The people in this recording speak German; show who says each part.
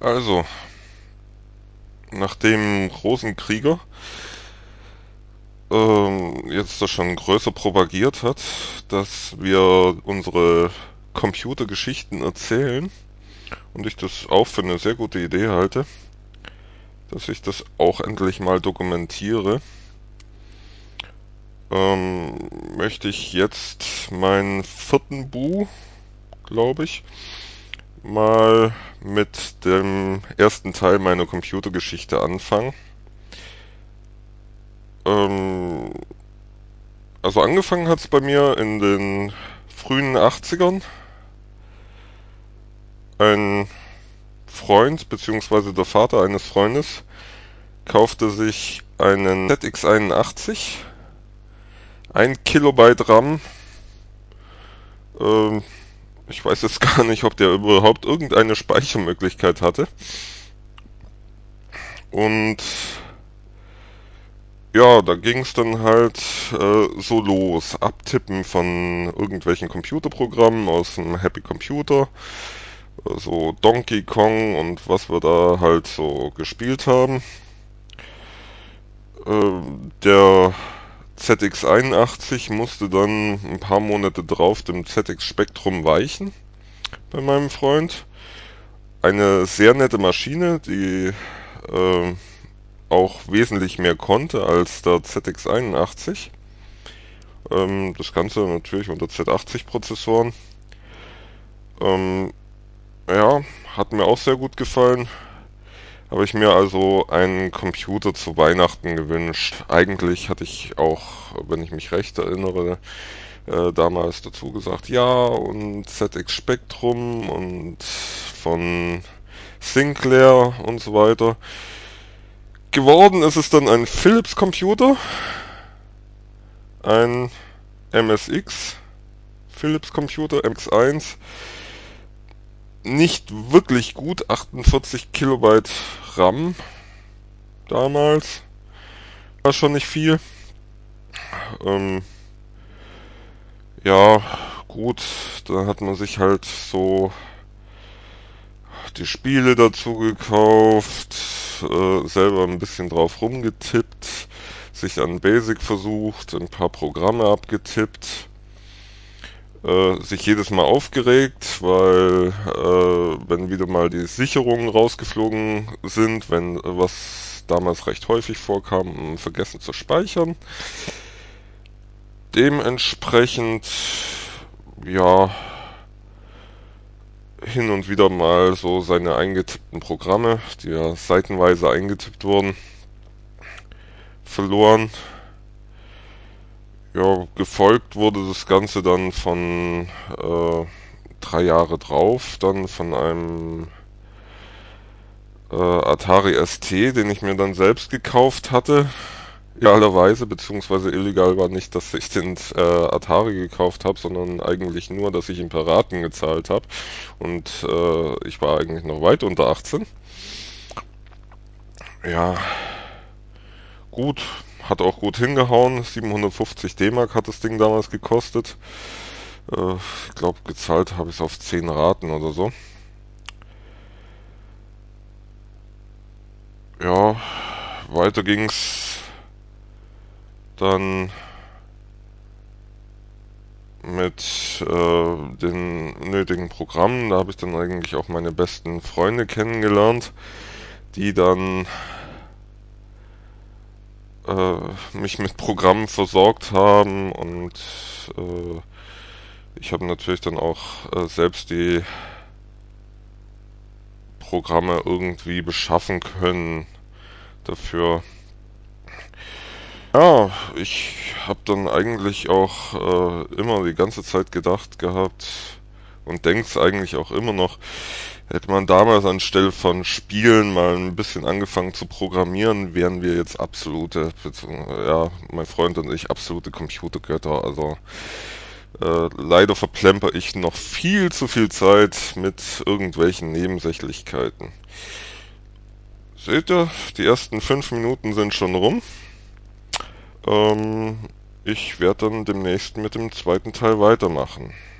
Speaker 1: Also, nach dem großen Krieger jetzt das schon größer propagiert hat, dass wir unsere Computergeschichten erzählen und ich das auch für eine sehr gute Idee halte, dass ich das auch endlich mal dokumentiere, ähm, möchte ich jetzt meinen vierten Bu, glaube ich, mal mit dem ersten Teil meiner Computergeschichte anfangen. Ähm, also angefangen hat's bei mir in den frühen 80ern. Ein Freund beziehungsweise der Vater eines Freundes kaufte sich einen ZX81, 1 Kilobyte RAM. Ähm, Ich weiß jetzt gar nicht, ob der überhaupt irgendeine Speichermöglichkeit hatte. Und ja, da ging es dann halt so los. Abtippen von irgendwelchen Computerprogrammen aus dem Happy Computer. So Donkey Kong und was wir da halt so gespielt haben. Der ZX81 musste dann ein paar Monate drauf dem ZX Spectrum weichen bei meinem Freund. Eine sehr nette Maschine, die auch wesentlich mehr konnte als der ZX81. Das Ganze natürlich unter Z80 Prozessoren. Ähm, ja, hat mir auch sehr gut gefallen. Habe ich mir also einen Computer zu Weihnachten gewünscht. Eigentlich hatte ich auch, wenn ich mich recht erinnere, damals dazu gesagt, ja, und ZX Spectrum und von Sinclair und so weiter. Geworden ist es dann ein Philips Computer, ein MSX Philips Computer, MX1. Nicht wirklich gut, 48 Kilobyte RAM damals. War schon nicht viel. Ähm, ja, gut, da hat man sich halt so die Spiele dazu gekauft, selber ein bisschen drauf rumgetippt, sich an Basic versucht, ein paar Programme abgetippt, sich jedes Mal aufgeregt, weil wenn wieder mal die Sicherungen rausgeflogen sind, wenn was damals recht häufig vorkam, vergessen zu speichern. Dementsprechend, ja, hin und wieder mal so seine eingetippten Programme, die ja seitenweise eingetippt wurden, verloren. Ja, gefolgt wurde das Ganze dann von 3 Jahre drauf, dann von einem Atari ST, den ich mir dann selbst gekauft hatte. Illegalerweise, beziehungsweise illegal war nicht, dass ich den Atari gekauft habe, sondern eigentlich nur, dass ich ihn per Raten gezahlt habe. Und ich war eigentlich noch weit unter 18. Ja, gut, hat auch gut hingehauen. 750 D-Mark hat das Ding damals gekostet. Ich glaube, gezahlt habe ich es auf 10 Raten oder so. Ja, weiter ging's dann mit den nötigen Programmen. Da habe ich dann eigentlich auch meine besten Freunde kennengelernt, die dann mich mit Programmen versorgt haben und ich habe natürlich dann auch selbst die Programme irgendwie beschaffen können dafür. Ja, ich habe dann eigentlich auch immer die ganze Zeit gedacht gehabt und denk's eigentlich auch immer noch, hätte man damals anstelle von Spielen mal ein bisschen angefangen zu programmieren, wären wir jetzt ja, mein Freund und ich absolute Computergötter. Also leider verplemper ich noch viel zu viel Zeit mit irgendwelchen Nebensächlichkeiten. Seht ihr, die ersten 5 Minuten sind schon rum. Ähm, Ich werde dann demnächst mit dem zweiten Teil weitermachen.